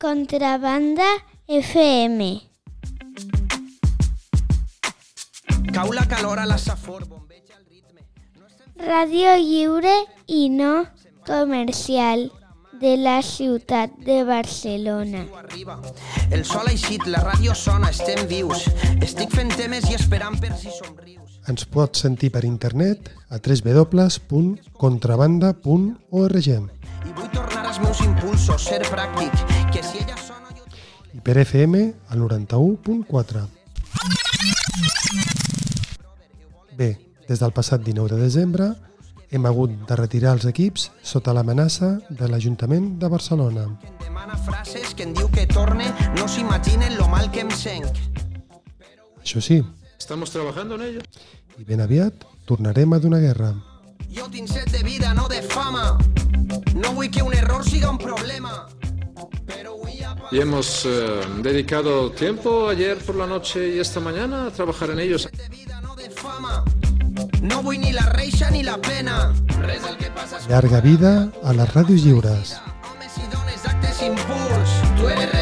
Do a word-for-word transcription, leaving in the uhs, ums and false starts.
Contrabanda F M. Cau la calor a la safor, bombeja el ritme. Ràdio lliure i no comercial de la ciutat de Barcelona. El sol ha eixit, la ràdio sona, estem vius. Estic fent temes i esperant per si somrius. Ens pots sentir per internet a w w w punt contrabanda punt org. I vull tornar als meus impulsos, ser pràctic, que si ella sona... Jo... I per F M al noranta-u punt quatre. Bé, des del passat dinou de desembre hem hagut de retirar els equips sota l'amenaça de l'Ajuntament de Barcelona. Que em demana frases, que em diu que torne, no s'imaginen lo mal que em senc. Això sí, Estamos trabajando en ello. i ben aviat tornarem a donar guerra. Jo tinc set de vida, no de fama. No vull que un error siga un problema. Pero vull a... Y hemos eh, dedicado tiempo ayer por la noche y esta mañana a trabajar en ellos. de vida, no de fama. No vull ni la reixa ni la pena. Res del que passa... Llarga vida a les ràdios lliures. Homes i dones, actes impuls. Tu eres